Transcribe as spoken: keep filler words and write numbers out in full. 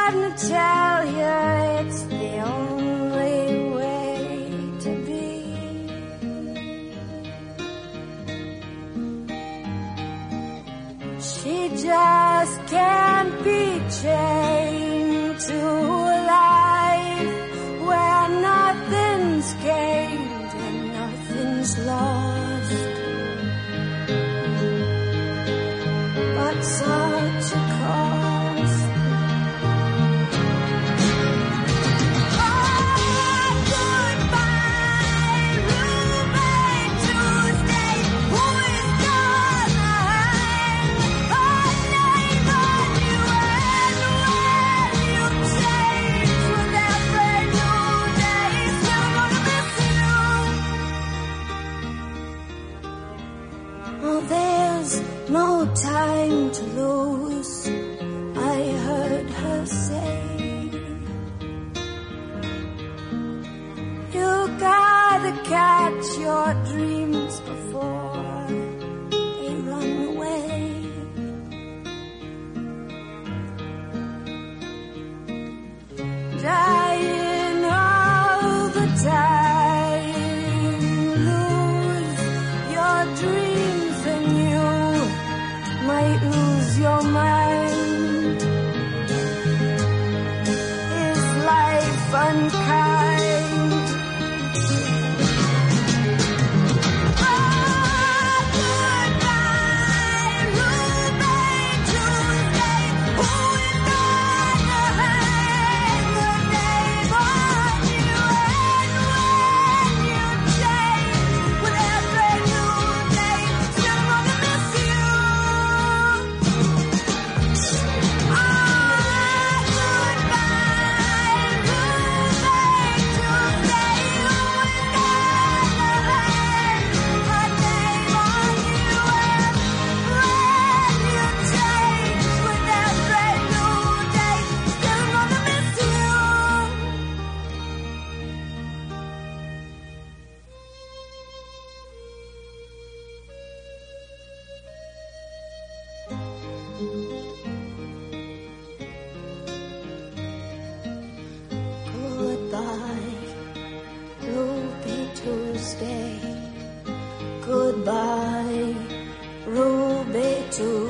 gonna tell you it's the only way to be. She just can't be chained to a life where nothing's gained and nothing's lost. But such a cost. Oh, goodbye, roommate Tuesday. Who is gonna hang her name on you? And when you change with every new day, still gonna miss you. Oh, there's no time to lose, I heard her say. You gotta catch your dreams before they run away. Dying all the time, lose your dreams and you might lose your mind. Is life unkind? Oh, goodbye, roommate Tuesday. Who is gonna hang her name on you? And when you change with every new day, still gonna miss you. Goodbye, Ruby Tuesday. Goodbye, Ruby Tuesday.